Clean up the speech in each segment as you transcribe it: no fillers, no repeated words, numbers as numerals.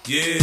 Yeah.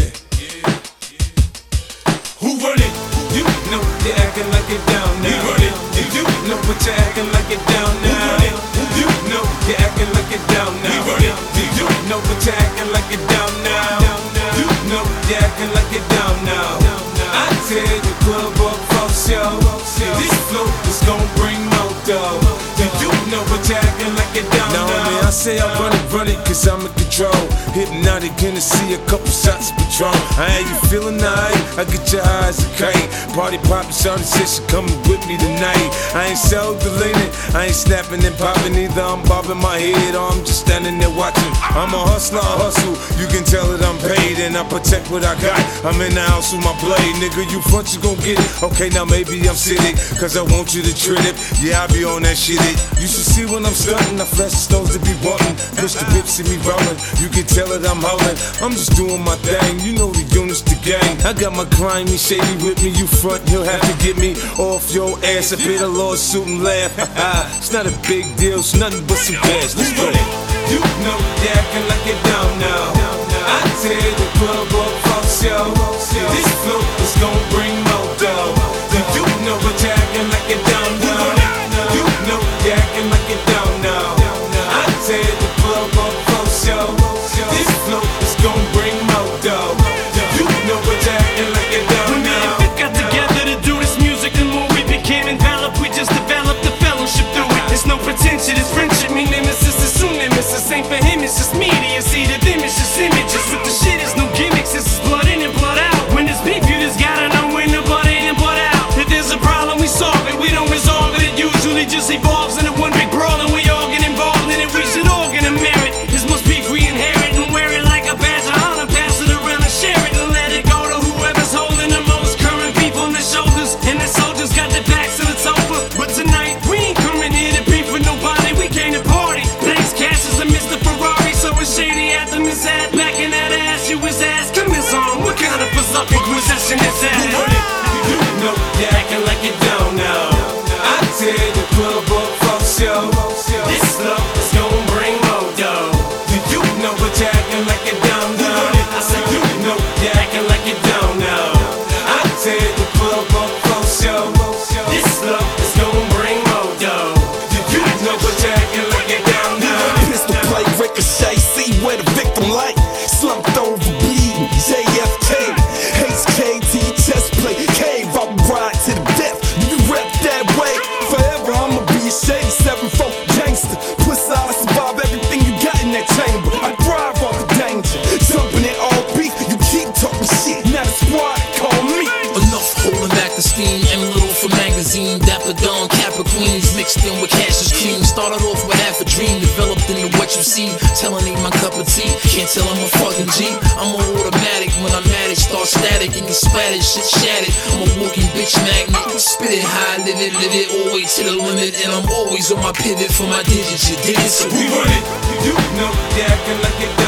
Who run it? You know you're acting like it down now. We run it. You know what you're acting like it down now. Who run it? You know you're acting like it down now. We run it. You know what you're acting like it down now. You know you're acting like it down now. I tell you, club up for show. This flow is gon' bring more dough. You know what you're acting like it down now. Now, man, I say I run it, cause I'm in control. Hypnotic, gonna see a couple shots of Patron. I ain't you feeling nice? I get your eyes a kite. Party poppin', shawty said she coming with me tonight. I ain't so deleted, I ain't snapping and popping either. I'm bobbing my head or I'm just standing there watching. I'm a hustler, I hustle. You can tell that I'm paid and I protect what I got. I'm in the house with my blade, nigga. You front, you gon' get it. Okay, now maybe I'm sitting, cause I want you to trip it. Yeah, I be on that shit. You should see when I'm stunting. I flash the stones to be wanting. Push the whip, see me rolling. You can tell that I'm holding. I'm just doing my thing. You know the units, the gang. I got my client, me shady with me. You front, he'll have to get me off your ass. I pay the lawsuit and laugh. It's not a big deal, it's nothing but some cash. Let's go. You know you're acting like it down now. I tell the club up for show. This flow is gon' bring more dough. You know what you're acting like it down now. You know you're acting like it down now. I tell the club up for show. This flow is gon' bring more dough. You know what you're acting like it down now. When we got together to do this music, the more we became enveloped, we just developed the fellowship through it. There's no pretension, it's friendship. Me nemesis is soon nemesis. Ain't for him, it's just media. See to them, it's just images. With the shit, it's no gimmicks. This is blood in and blood out. When there's beef, you just gotta know when the blood in and blood out. If there's a problem, we solve it. We don't resolve it. It usually just evolves into one big brawl, and we all get involved in it. We should all get a merit. This must beef we inherit and wear it like a badge of honor. Pass it around and share it and let it go to whoever's holding the most current beef on their shoulders. And the soldiers got their backs and it's over. But tonight we ain't coming here to beef with nobody. We came to party. Thanks, Cash is a Mr. Ferrari, so it's shady at them is at. Back in that ass, you was asking this on. What kind of berserk inquisition is that? You know you're acting like it down now. I tell the club up for show. This love is gon' bring more dough. You know what you're acting like it down now. I said you know you're acting like it down now. I tell the club up for show. This love is gon' bring more dough. You know what you're acting like it down now. Pistol play, ricochet, see where the victim like. Slumped over, bleeding, JFK. Hates K to your chest plate. Cave, I will ride to the death. You rep that way. Forever, I'ma be a shady 7-4 gangster. Puss out, I survive everything you got in that chamber. I thrive off the danger. Jumping in all beef, you keep talking shit. Now the squad call me. Enough holding back the steam. M Little for magazine. Dapper Dawn, Kappa Queens. Mixed in with Cash's cream. Started off with half a dream. Developed into what you see. Telling ain't my cup of tea. Can't tell I'm a fucking G. I'm on automatic. When I'm at it, start static and get splattered. Shit shattered. I'm a walking bitch magnet. Spit it high, live it, always to the limit. And I'm always on my pivot for my digits. You dig it? So we run it. You know you're acting like it